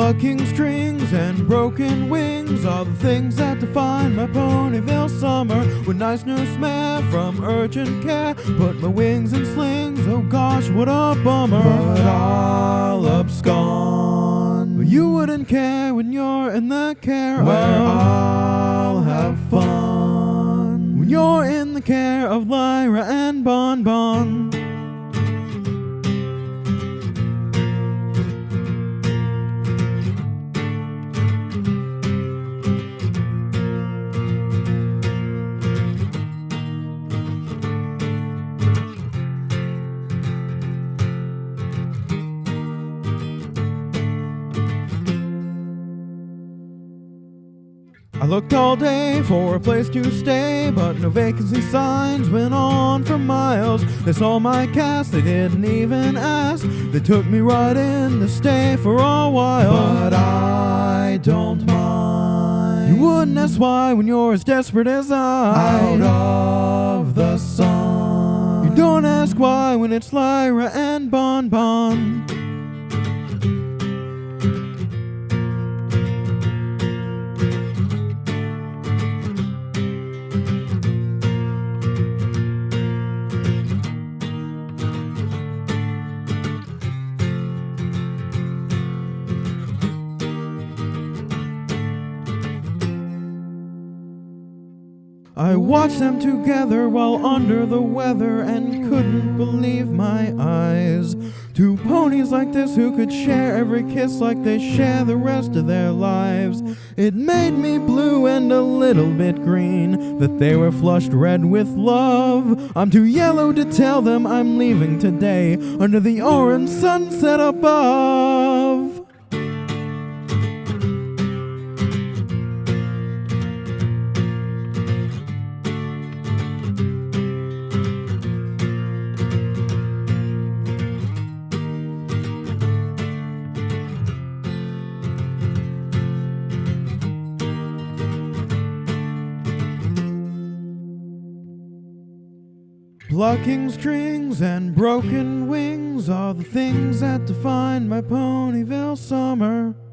Plucking strings and broken wings are the things that define my Ponyville summer. When nice nurse from urgent care put my wings in slings, oh gosh, what a bummer. But I'll abscond. You wouldn't care when you're in the care where of. I'll have fun. When you're in the care of Lyra and Bon Bon. I looked all day for a place to stay, but no vacancy signs went on for miles. They saw my cast, they didn't even ask. They took me right in to stay for a while. But I don't mind. You wouldn't ask why when you're as desperate as I. Out of the sun. You don't ask why when it's Lyra and Bon Bon. I watched them together while under the weather and couldn't believe my eyes. Two ponies like this who could share every kiss like they share the rest of their lives. It made me blue and a little bit green that they were flushed red with love. I'm too yellow to tell them I'm leaving today under the orange sunset above. Plucking strings and broken wings are the things that define my Ponyville summer.